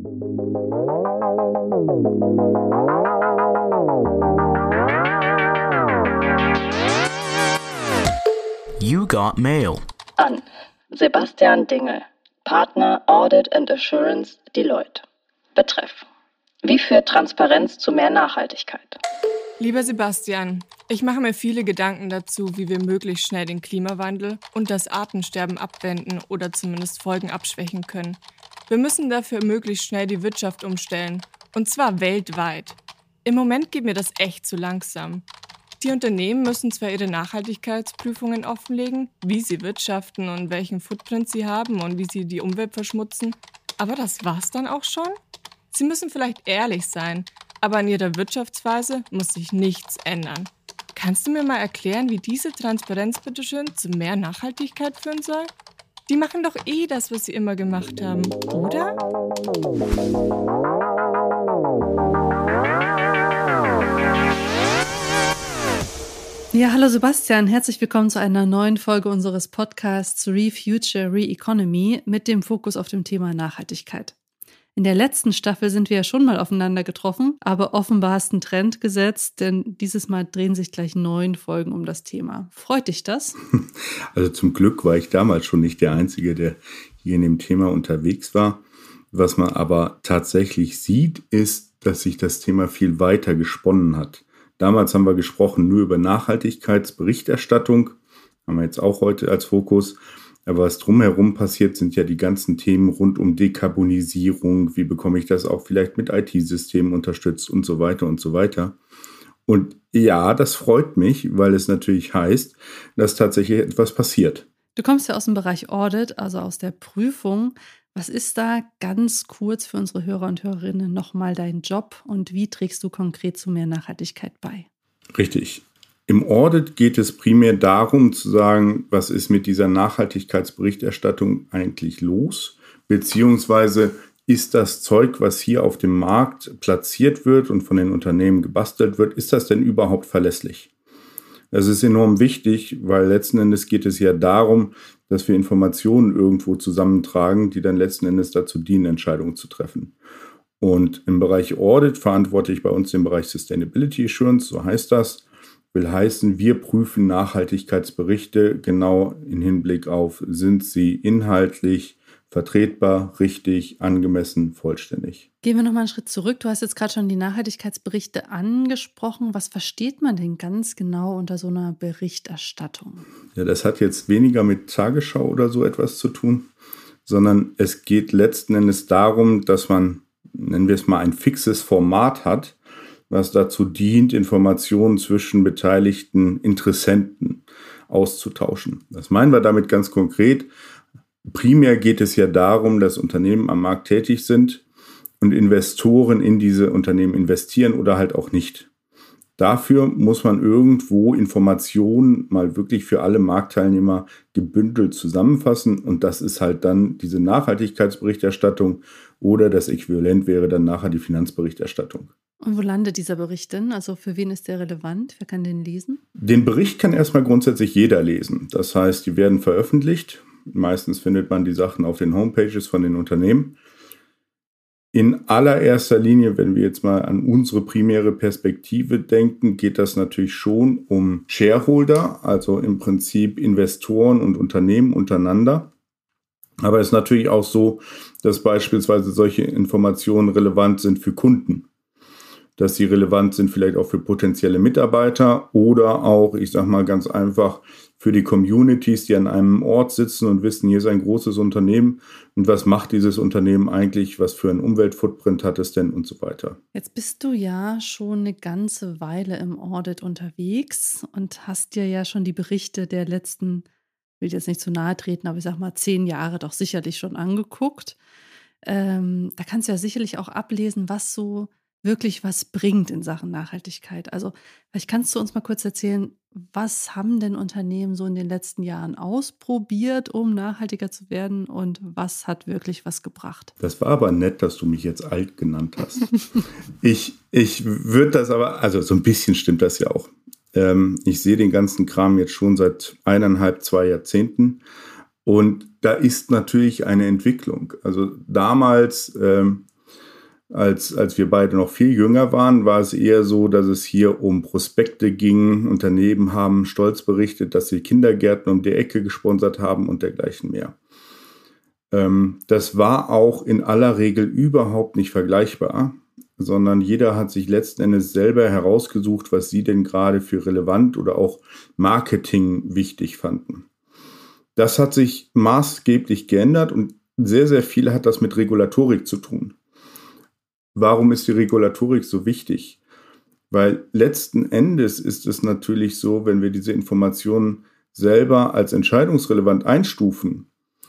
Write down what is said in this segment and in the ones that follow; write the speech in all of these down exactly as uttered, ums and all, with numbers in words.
You got mail. An Sebastian Dingel, Partner Audit and Assurance, Deloitte. Betreff: Wie führt Transparenz zu mehr Nachhaltigkeit? Lieber Sebastian, ich mache mir viele Gedanken dazu, wie wir möglichst schnell den Klimawandel und das Artensterben abwenden oder zumindest Folgen abschwächen können. Wir müssen dafür möglichst schnell die Wirtschaft umstellen, und zwar weltweit. Im Moment geht mir das echt zu langsam. Die Unternehmen müssen zwar ihre Nachhaltigkeitsprüfungen offenlegen, wie sie wirtschaften und welchen Footprint sie haben und wie sie die Umwelt verschmutzen, aber das war's dann auch schon? Sie müssen vielleicht ehrlich sein, aber an ihrer Wirtschaftsweise muss sich nichts ändern. Kannst du mir mal erklären, wie diese Transparenz bitteschön zu mehr Nachhaltigkeit führen soll? Die machen doch eh das, was sie immer gemacht haben, oder? Ja, hallo Sebastian, herzlich willkommen zu einer neuen Folge unseres Podcasts Re-Future, Re-Economy mit dem Fokus auf dem Thema Nachhaltigkeit. In der letzten Staffel sind wir ja schon mal aufeinander getroffen, aber offenbar hast du einen Trend gesetzt, denn dieses Mal drehen sich gleich neun Folgen um das Thema. Freut dich das? Also zum Glück war ich damals schon nicht der Einzige, der hier in dem Thema unterwegs war. Was man aber tatsächlich sieht, ist, dass sich das Thema viel weiter gesponnen hat. Damals haben wir gesprochen nur über Nachhaltigkeitsberichterstattung, haben wir jetzt auch heute als Fokus. Aber was drumherum passiert, sind ja die ganzen Themen rund um Dekarbonisierung. Wie bekomme ich das auch vielleicht mit I T-Systemen unterstützt und so weiter und so weiter. Und ja, das freut mich, weil es natürlich heißt, dass tatsächlich etwas passiert. Du kommst ja aus dem Bereich Audit, also aus der Prüfung. Was ist da ganz kurz für unsere Hörer und Hörerinnen nochmal dein Job und wie trägst du konkret zu mehr Nachhaltigkeit bei? Richtig. Im Audit geht es primär darum zu sagen, was ist mit dieser Nachhaltigkeitsberichterstattung eigentlich los, beziehungsweise ist das Zeug, was hier auf dem Markt platziert wird und von den Unternehmen gebastelt wird, ist das denn überhaupt verlässlich? Das ist enorm wichtig, weil letzten Endes geht es ja darum, dass wir Informationen irgendwo zusammentragen, die dann letzten Endes dazu dienen, Entscheidungen zu treffen. Und im Bereich Audit verantworte ich bei uns den Bereich Sustainability Assurance, so heißt das. Will heißen, wir prüfen Nachhaltigkeitsberichte genau im Hinblick auf, sind sie inhaltlich vertretbar, richtig, angemessen, vollständig. Gehen wir nochmal einen Schritt zurück. Du hast jetzt gerade schon die Nachhaltigkeitsberichte angesprochen. Was versteht man denn ganz genau unter so einer Berichterstattung? Ja, das hat jetzt weniger mit Tagesschau oder so etwas zu tun, sondern es geht letzten Endes darum, dass man, nennen wir es mal, ein fixes Format hat, was dazu dient, Informationen zwischen beteiligten Interessenten auszutauschen. Das meinen wir damit ganz konkret. Primär geht es ja darum, dass Unternehmen am Markt tätig sind und Investoren in diese Unternehmen investieren oder halt auch nicht. Dafür muss man irgendwo Informationen mal wirklich für alle Marktteilnehmer gebündelt zusammenfassen und das ist halt dann diese Nachhaltigkeitsberichterstattung oder das Äquivalent wäre dann nachher die Finanzberichterstattung. Und wo landet dieser Bericht denn? Also für wen ist der relevant? Wer kann den lesen? Den Bericht kann erstmal grundsätzlich jeder lesen. Das heißt, die werden veröffentlicht. Meistens findet man die Sachen auf den Homepages von den Unternehmen. In allererster Linie, wenn wir jetzt mal an unsere primäre Perspektive denken, geht das natürlich schon um Shareholder, also im Prinzip Investoren und Unternehmen untereinander. Aber es ist natürlich auch so, dass beispielsweise solche Informationen relevant sind für Kunden. Dass sie relevant sind vielleicht auch für potenzielle Mitarbeiter oder auch, ich sag mal ganz einfach, für die Communities, die an einem Ort sitzen und wissen, hier ist ein großes Unternehmen und was macht dieses Unternehmen eigentlich, was für einen Umweltfootprint hat es denn und so weiter. Jetzt bist du ja schon eine ganze Weile im Audit unterwegs und hast dir ja schon die Berichte der letzten, ich will jetzt nicht zu nahe treten, aber ich sag mal zehn Jahre doch sicherlich schon angeguckt. Ähm, da kannst du ja sicherlich auch ablesen, was so wirklich was bringt in Sachen Nachhaltigkeit. Also vielleicht kannst du uns mal kurz erzählen, was haben denn Unternehmen so in den letzten Jahren ausprobiert, um nachhaltiger zu werden und was hat wirklich was gebracht? Das war aber nett, dass du mich jetzt alt genannt hast. ich ich würde das aber, also so ein bisschen stimmt das ja auch. Ähm, ich sehe den ganzen Kram jetzt schon seit eineinhalb, zwei Jahrzehnten und da ist natürlich eine Entwicklung. Also damals ähm, Als, als wir beide noch viel jünger waren, war es eher so, dass es hier um Prospekte ging. Unternehmen haben stolz berichtet, dass sie Kindergärten um die Ecke gesponsert haben und dergleichen mehr. Ähm, das war auch in aller Regel überhaupt nicht vergleichbar, sondern jeder hat sich letzten Endes selber herausgesucht, was sie denn gerade für relevant oder auch Marketing wichtig fanden. Das hat sich maßgeblich geändert und sehr, sehr viel hat das mit Regulatorik zu tun. Warum ist die Regulatorik so wichtig? Weil letzten Endes ist es natürlich so, wenn wir diese Informationen selber als entscheidungsrelevant einstufen,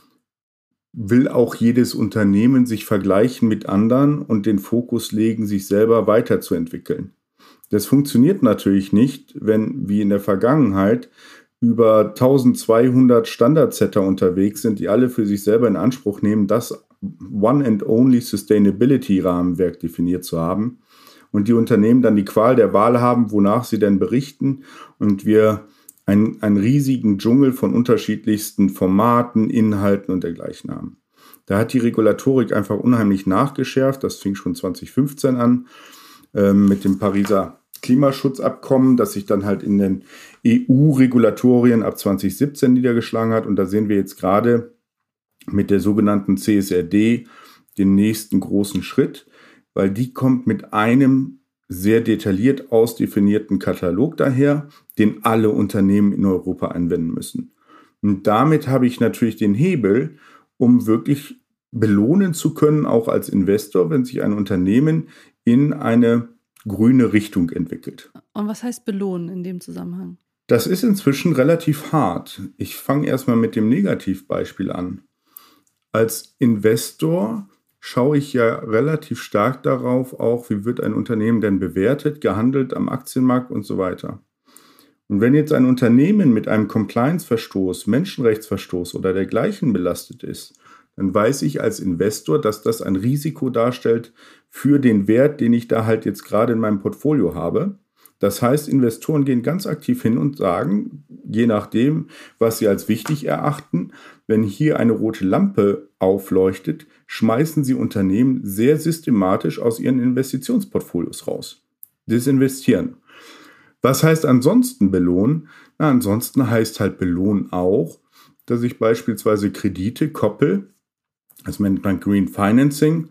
will auch jedes Unternehmen sich vergleichen mit anderen und den Fokus legen, sich selber weiterzuentwickeln. Das funktioniert natürlich nicht, wenn, wie in der Vergangenheit, über eintausendzweihundert Standardsetter unterwegs sind, die alle für sich selber in Anspruch nehmen, das One and Only Sustainability Rahmenwerk definiert zu haben und die Unternehmen dann die Qual der Wahl haben, wonach sie denn berichten und wir einen, einen riesigen Dschungel von unterschiedlichsten Formaten, Inhalten und dergleichen haben. Da hat die Regulatorik einfach unheimlich nachgeschärft, das fing schon zwanzig fünfzehn an äh, mit dem Pariser Klimaschutzabkommen, das sich dann halt in den E U-Regulatorien ab zwanzig siebzehn niedergeschlagen hat und da sehen wir jetzt gerade mit der sogenannten C S R D den nächsten großen Schritt, weil die kommt mit einem sehr detailliert ausdefinierten Katalog daher, den alle Unternehmen in Europa anwenden müssen. Und damit habe ich natürlich den Hebel, um wirklich belohnen zu können, auch als Investor, wenn sich ein Unternehmen in eine grüne Richtung entwickelt. Und was heißt belohnen in dem Zusammenhang? Das ist inzwischen relativ hart. Ich fange erstmal mit dem Negativbeispiel an. Als Investor schaue ich ja relativ stark darauf, auch wie wird ein Unternehmen denn bewertet, gehandelt am Aktienmarkt und so weiter. Und wenn jetzt ein Unternehmen mit einem Compliance-Verstoß, Menschenrechtsverstoß oder dergleichen belastet ist, dann weiß ich als Investor, dass das ein Risiko darstellt für den Wert, den ich da halt jetzt gerade in meinem Portfolio habe. Das heißt, Investoren gehen ganz aktiv hin und sagen, je nachdem, was sie als wichtig erachten, wenn hier eine rote Lampe aufleuchtet, schmeißen sie Unternehmen sehr systematisch aus ihren Investitionsportfolios raus. Desinvestieren. Was heißt ansonsten belohnen? Na, ansonsten heißt halt belohnen auch, dass ich beispielsweise Kredite koppel, das nennt man Green Financing,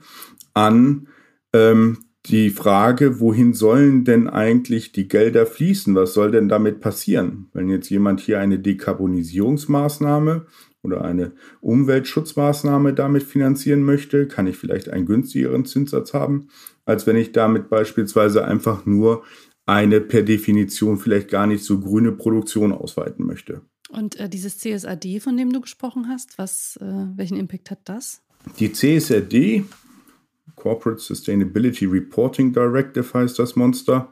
an ähm, die Frage, wohin sollen denn eigentlich die Gelder fließen? Was soll denn damit passieren? Wenn jetzt jemand hier eine Dekarbonisierungsmaßnahme oder eine Umweltschutzmaßnahme damit finanzieren möchte, kann ich vielleicht einen günstigeren Zinssatz haben, als wenn ich damit beispielsweise einfach nur eine per Definition vielleicht gar nicht so grüne Produktion ausweiten möchte. Und äh, dieses C S R D, von dem du gesprochen hast, was, äh, welchen Impact hat das? Die C S R D, Corporate Sustainability Reporting Directive heißt das Monster,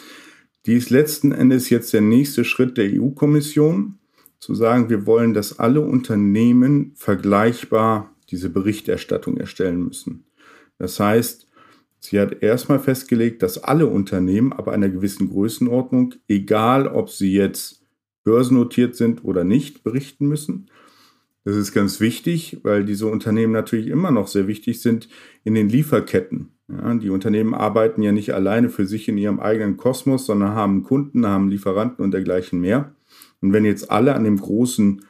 die ist letzten Endes jetzt der nächste Schritt der E U-Kommission, zu sagen, wir wollen, dass alle Unternehmen vergleichbar diese Berichterstattung erstellen müssen. Das heißt, sie hat erstmal festgelegt, dass alle Unternehmen ab einer gewissen Größenordnung, egal ob sie jetzt börsennotiert sind oder nicht, berichten müssen. Das ist ganz wichtig, weil diese Unternehmen natürlich immer noch sehr wichtig sind in den Lieferketten. Ja, die Unternehmen arbeiten ja nicht alleine für sich in ihrem eigenen Kosmos, sondern haben Kunden, haben Lieferanten und dergleichen mehr. Und wenn jetzt alle an dem großen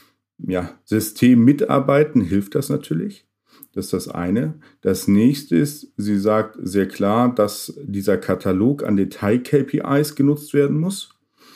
ja, System mitarbeiten, hilft das natürlich. Das ist das eine. Das nächste ist, sie sagt sehr klar, dass dieser Katalog an Detail-K P Is genutzt werden muss.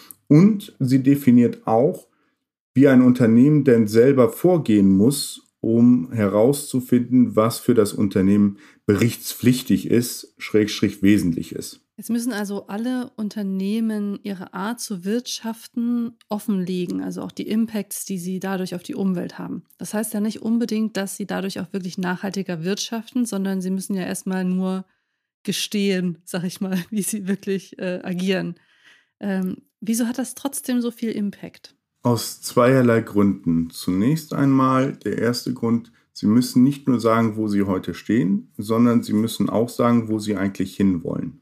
Und sie definiert auch, wie ein Unternehmen denn selber vorgehen muss, um herauszufinden, was für das Unternehmen berichtspflichtig ist, schrägstrich wesentlich ist. Jetzt müssen also alle Unternehmen ihre Art zu wirtschaften offenlegen, also auch die Impacts, die sie dadurch auf die Umwelt haben. Das heißt ja nicht unbedingt, dass sie dadurch auch wirklich nachhaltiger wirtschaften, sondern sie müssen ja erstmal nur gestehen, sag ich mal, wie sie wirklich äh, agieren. Ähm, wieso hat das trotzdem so viel Impact? Aus zweierlei Gründen. Zunächst einmal der erste Grund, sie müssen nicht nur sagen, wo sie heute stehen, sondern sie müssen auch sagen, wo sie eigentlich hinwollen.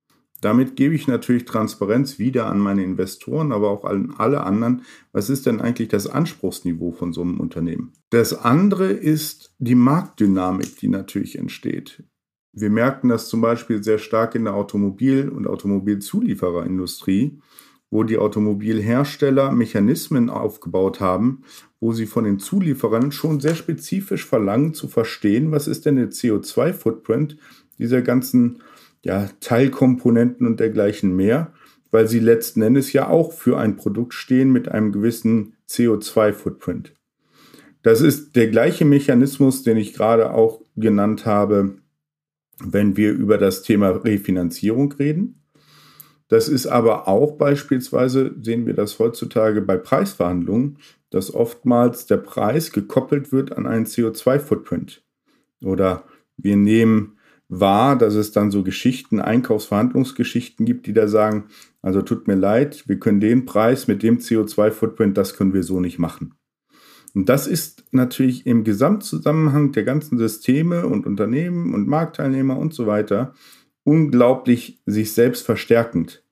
Damit gebe ich natürlich Transparenz wieder an meine Investoren, aber auch an alle anderen. Was ist denn eigentlich das Anspruchsniveau von so einem Unternehmen? Das andere ist die Marktdynamik, die natürlich entsteht. Wir merken das zum Beispiel sehr stark in der Automobil- und Automobilzuliefererindustrie, wo die Automobilhersteller Mechanismen aufgebaut haben, wo sie von den Zulieferern schon sehr spezifisch verlangen zu verstehen, was ist denn der C O zwei Footprint dieser ganzen ja, Teilkomponenten und dergleichen mehr, weil sie letzten Endes ja auch für ein Produkt stehen mit einem gewissen C O zwei Footprint. Das ist der gleiche Mechanismus, den ich gerade auch genannt habe, wenn wir über das Thema Refinanzierung reden. Das ist aber auch beispielsweise, sehen wir das heutzutage bei Preisverhandlungen, dass oftmals der Preis gekoppelt wird an einen C O zwei Footprint. Oder wir nehmen wahr, dass es dann so Geschichten, Einkaufsverhandlungsgeschichten gibt, die da sagen, also tut mir leid, wir können den Preis mit dem C O zwei Footprint, das können wir so nicht machen. Und das ist natürlich im Gesamtzusammenhang der ganzen Systeme und Unternehmen und Marktteilnehmer und so weiter unglaublich sich selbst verstärkend,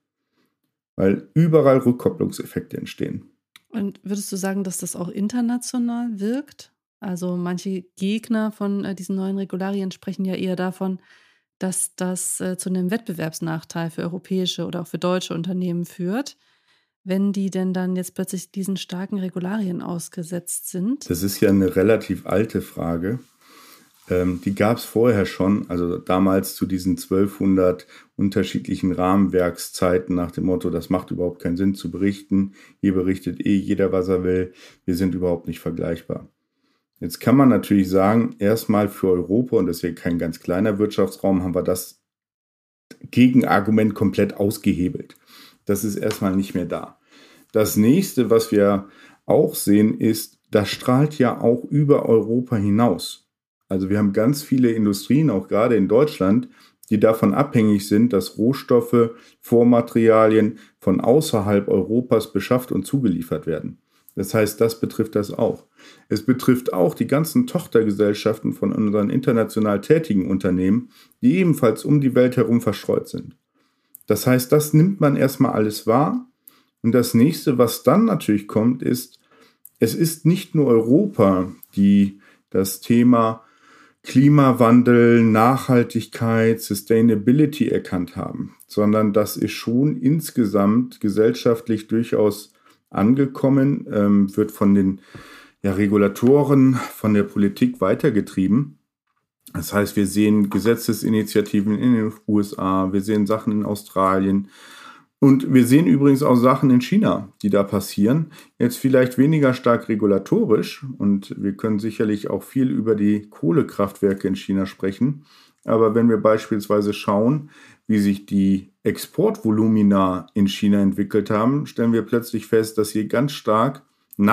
weil überall Rückkopplungseffekte entstehen. Und würdest du sagen, dass das auch international wirkt? Also manche Gegner von äh, diesen neuen Regularien sprechen ja eher davon, dass das äh, zu einem Wettbewerbsnachteil für europäische oder auch für deutsche Unternehmen führt, wenn die denn dann jetzt plötzlich diesen starken Regularien ausgesetzt sind. Das ist ja eine relativ alte Frage. Ähm, die gab es vorher schon, also damals zu diesen zwölfhundert unterschiedlichen Rahmenwerkszeiten nach dem Motto, das macht überhaupt keinen Sinn zu berichten. Hier berichtet eh jeder, was er will. Wir sind überhaupt nicht vergleichbar. Jetzt kann man natürlich sagen, erstmal für Europa, und das ist ja kein ganz kleiner Wirtschaftsraum, haben wir das Gegenargument komplett ausgehebelt. Das ist erstmal nicht mehr da. Das nächste, was wir auch sehen, ist, das strahlt ja auch über Europa hinaus. Also wir haben ganz viele Industrien, auch gerade in Deutschland, die davon abhängig sind, dass Rohstoffe, Vormaterialien von außerhalb Europas beschafft und zugeliefert werden. Das heißt, das betrifft das auch. Es betrifft auch die ganzen Tochtergesellschaften von unseren international tätigen Unternehmen, die ebenfalls um die Welt herum verstreut sind. Das heißt, das nimmt man erstmal alles wahr. Und das nächste, was dann natürlich kommt, ist, es ist nicht nur Europa, die das Thema Klimawandel, Nachhaltigkeit, Sustainability erkannt haben, sondern das ist schon insgesamt gesellschaftlich durchaus angekommen, ähm, wird von den ja, Regulatoren, von der Politik weitergetrieben. Das heißt, wir sehen Gesetzesinitiativen in den U S A, wir sehen Sachen in Australien und wir sehen übrigens auch Sachen in China, die da passieren. Jetzt vielleicht weniger stark regulatorisch und wir können sicherlich auch viel über die Kohlekraftwerke in China sprechen. Aber wenn wir beispielsweise schauen, wie sich die Exportvolumina in China entwickelt haben, stellen wir plötzlich fest, dass hier ganz stark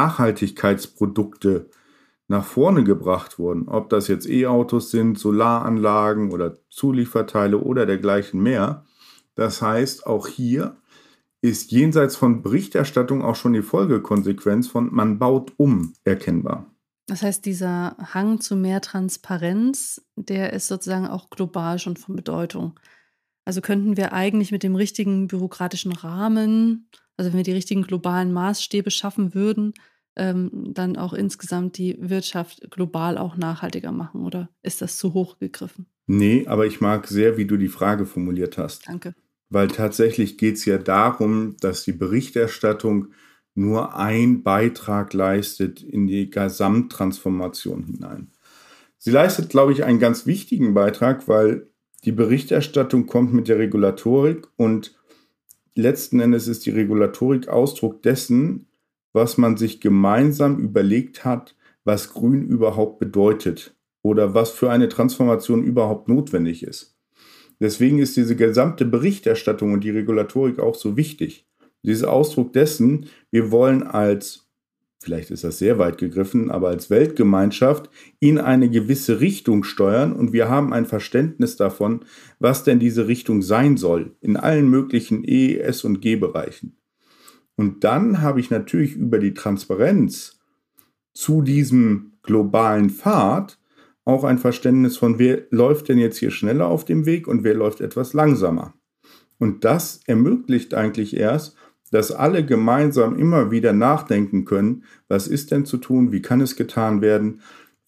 Nachhaltigkeitsprodukte nach vorne gebracht wurden. Ob das jetzt E-Autos sind, Solaranlagen oder Zulieferteile oder dergleichen mehr. Das heißt, auch hier ist jenseits von Berichterstattung auch schon die Folgekonsequenz von man baut um erkennbar. Das heißt, dieser Hang zu mehr Transparenz, der ist sozusagen auch global schon von Bedeutung. Also könnten wir eigentlich mit dem richtigen bürokratischen Rahmen, also wenn wir die richtigen globalen Maßstäbe schaffen würden, ähm, dann auch insgesamt die Wirtschaft global auch nachhaltiger machen, oder ist das zu hoch gegriffen? Nee, aber ich mag sehr, wie du die Frage formuliert hast. Danke. Weil tatsächlich geht es ja darum, dass die Berichterstattung nur ein Beitrag leistet in die Gesamttransformation hinein. Sie leistet, glaube ich, einen ganz wichtigen Beitrag, weil die Berichterstattung kommt mit der Regulatorik und letzten Endes ist die Regulatorik Ausdruck dessen, was man sich gemeinsam überlegt hat, was Grün überhaupt bedeutet oder was für eine Transformation überhaupt notwendig ist. Deswegen ist diese gesamte Berichterstattung und die Regulatorik auch so wichtig. Dieser Ausdruck dessen, wir wollen als, vielleicht ist das sehr weit gegriffen, aber als Weltgemeinschaft in eine gewisse Richtung steuern und wir haben ein Verständnis davon, was denn diese Richtung sein soll, in allen möglichen E, S und G-Bereichen. Und dann habe ich natürlich über die Transparenz zu diesem globalen Pfad auch ein Verständnis von, wer läuft denn jetzt hier schneller auf dem Weg und wer läuft etwas langsamer. Und das ermöglicht eigentlich erst, dass alle gemeinsam immer wieder nachdenken können, was ist denn zu tun, wie kann es getan werden,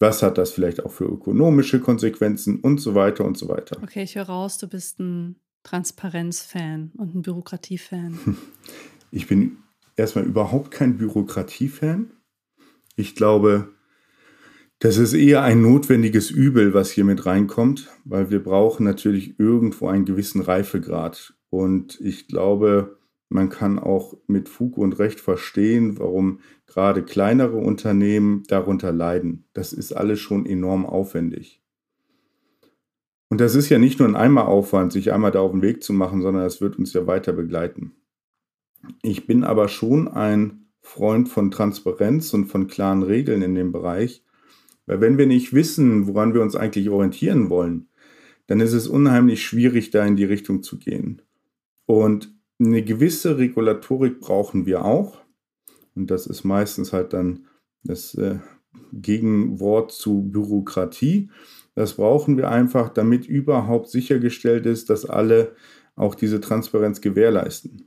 Was hat das vielleicht auch für ökonomische Konsequenzen und so weiter und so weiter. Okay, ich höre raus, du bist ein Transparenz-Fan und ein Bürokratie-Fan. Ich bin erstmal überhaupt kein Bürokratie-Fan. Ich glaube, das ist eher ein notwendiges Übel, was hier mit reinkommt, weil wir brauchen natürlich irgendwo einen gewissen Reifegrad. Und ich glaube, man kann auch mit Fug und Recht verstehen, warum gerade kleinere Unternehmen darunter leiden. Das ist alles schon enorm aufwendig. Und das ist ja nicht nur ein Einmalaufwand, sich einmal da auf den Weg zu machen, sondern das wird uns ja weiter begleiten. Ich bin aber schon ein Freund von Transparenz und von klaren Regeln in dem Bereich, weil wenn wir nicht wissen, woran wir uns eigentlich orientieren wollen, dann ist es unheimlich schwierig, da in die Richtung zu gehen. Und eine gewisse Regulatorik brauchen wir auch. Und das ist meistens halt dann das äh, Gegenwort zu Bürokratie. Das brauchen wir einfach, damit überhaupt sichergestellt ist, dass alle auch diese Transparenz gewährleisten.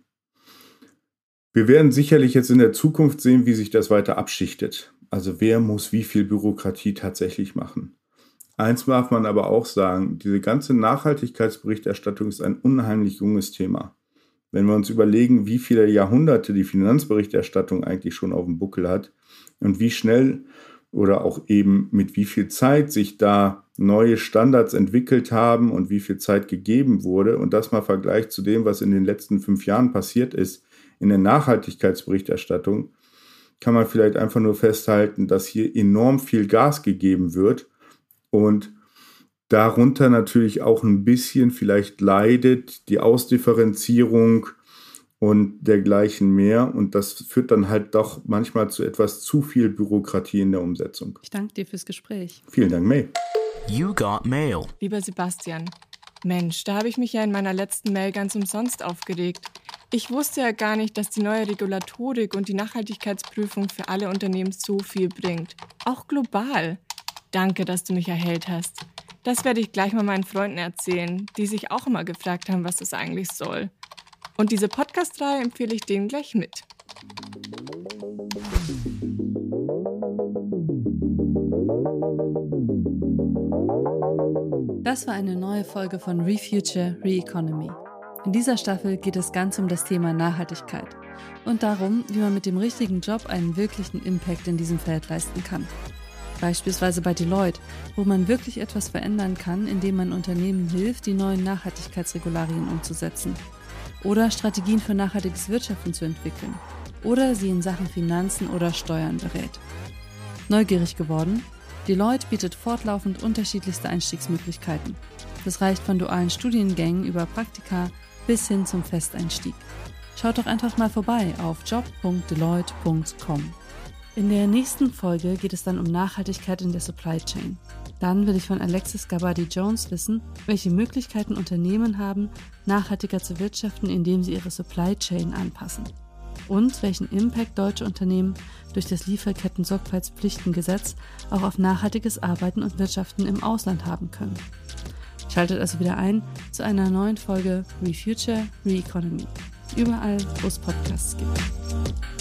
Wir werden sicherlich jetzt in der Zukunft sehen, wie sich das weiter abschichtet. Also wer muss wie viel Bürokratie tatsächlich machen. Eins darf man aber auch sagen, diese ganze Nachhaltigkeitsberichterstattung ist ein unheimlich junges Thema. Wenn wir uns überlegen, wie viele Jahrhunderte die Finanzberichterstattung eigentlich schon auf dem Buckel hat und wie schnell oder auch eben mit wie viel Zeit sich da neue Standards entwickelt haben und wie viel Zeit gegeben wurde und das mal vergleicht zu dem, was in den letzten fünf Jahren passiert ist in der Nachhaltigkeitsberichterstattung, kann man vielleicht einfach nur festhalten, dass hier enorm viel Gas gegeben wird und darunter natürlich auch ein bisschen vielleicht leidet die Ausdifferenzierung und dergleichen mehr. Und das führt dann halt doch manchmal zu etwas zu viel Bürokratie in der Umsetzung. Ich danke dir fürs Gespräch. Vielen Dank, May. You got mail. Lieber Sebastian, Mensch, da habe ich mich ja in meiner letzten Mail ganz umsonst aufgeregt. Ich wusste ja gar nicht, dass die neue Regulatorik und die Nachhaltigkeitsprüfung für alle Unternehmen so viel bringt. Auch global. Danke, dass du mich erhellt hast. Das werde ich gleich mal meinen Freunden erzählen, die sich auch immer gefragt haben, was das eigentlich soll. Und diese Podcast-Reihe empfehle ich denen gleich mit. Das war eine neue Folge von ReFuture ReEconomy. In dieser Staffel geht es ganz um das Thema Nachhaltigkeit und darum, wie man mit dem richtigen Job einen wirklichen Impact in diesem Feld leisten kann. Beispielsweise bei Deloitte, wo man wirklich etwas verändern kann, indem man Unternehmen hilft, die neuen Nachhaltigkeitsregularien umzusetzen. Oder Strategien für nachhaltiges Wirtschaften zu entwickeln. Oder sie in Sachen Finanzen oder Steuern berät. Neugierig geworden? Deloitte bietet fortlaufend unterschiedlichste Einstiegsmöglichkeiten. Das reicht von dualen Studiengängen über Praktika bis hin zum Festeinstieg. Schaut doch einfach mal vorbei auf job punkt deloitte punkt com. In der nächsten Folge geht es dann um Nachhaltigkeit in der Supply Chain. Dann will ich von Alexis Gabadi-Jones wissen, welche Möglichkeiten Unternehmen haben, nachhaltiger zu wirtschaften, indem sie ihre Supply Chain anpassen. Und welchen Impact deutsche Unternehmen durch das Lieferketten-Sorgfaltspflichtengesetz auch auf nachhaltiges Arbeiten und Wirtschaften im Ausland haben können. Schaltet also wieder ein zu einer neuen Folge ReFuture ReEconomy. Überall, wo es Podcasts gibt.